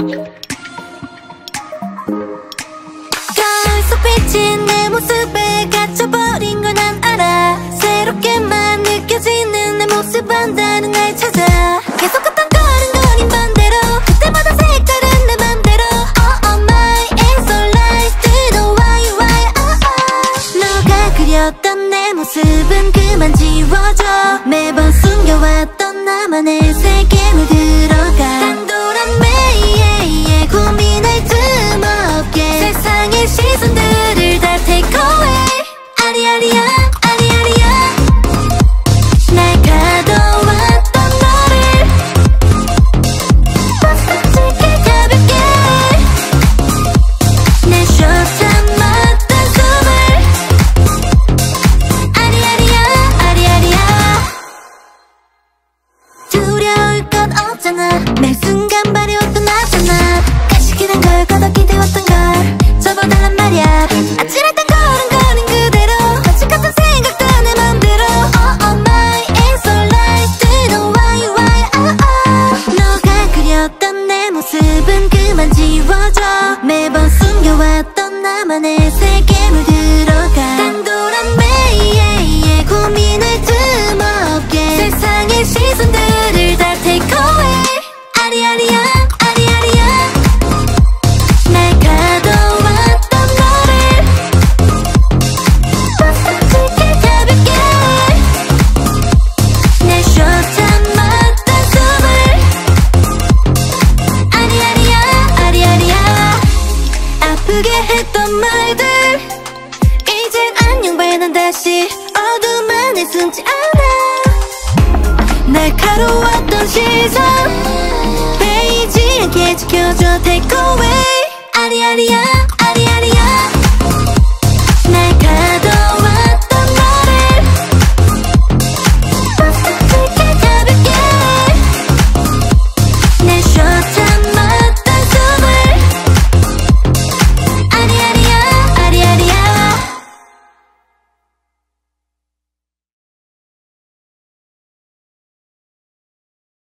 가을 속 비친 내 모습에 갇혀버린 걸 난 알아. 새롭게만 느껴지는 내 모습 한다는 날 찾아. 계속 같던 걸음걸이 반대로 그때마다 색다른 내 맘대로 Oh my it's alright Do the why 너가 그렸던 내 모습은 그만 지워줘. 매번 숨겨왔던 나만의 세계로 들어가. 당돌한 매일의 고민을 틈 없게 세상의 시선들을 다 take away. 아리아리야 아리아리야 날 가둬왔던 너를 벗어질게 가볍게. 내 쉬어 참았던 숨을 아리아리야 아리아리야. 두려울 것 없잖아. 매 순간 바래왔던 나잖아. 가시키는 걸 거둬 기대왔던 걸 접어달란 말야. 아찔했던 걸음거린 그대로 아직 같은 생각도 내 맘대로 Oh my it's alright Do the why 너가 그렸던 내 모습은 그만 지워줘. 매번 숨겨왔던 나만의 세계로 들어가. 당돌한 매일의 고민을 틈 없게 세상의 시선들을 다 take away. 아리아리야 아리아리야 날 가둬왔던 너를 벗어질게 가볍게. 내 쉬어 참았던 숨을 아리아리야 아리아리야. 아프게 했던 말들 이젠 안녕 난 다시 어둠 안에 숨지 않아. 날카로웠던 시선 베이지 않게 지켜줘 take away. 아리아리야